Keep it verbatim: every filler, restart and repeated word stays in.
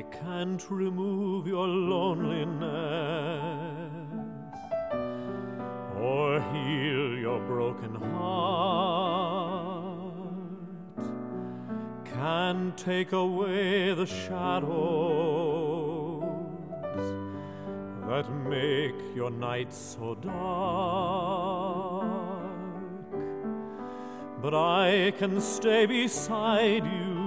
I can't remove your loneliness or heal your broken heart, can't take away the shadows that make your nights so dark, but I can stay beside you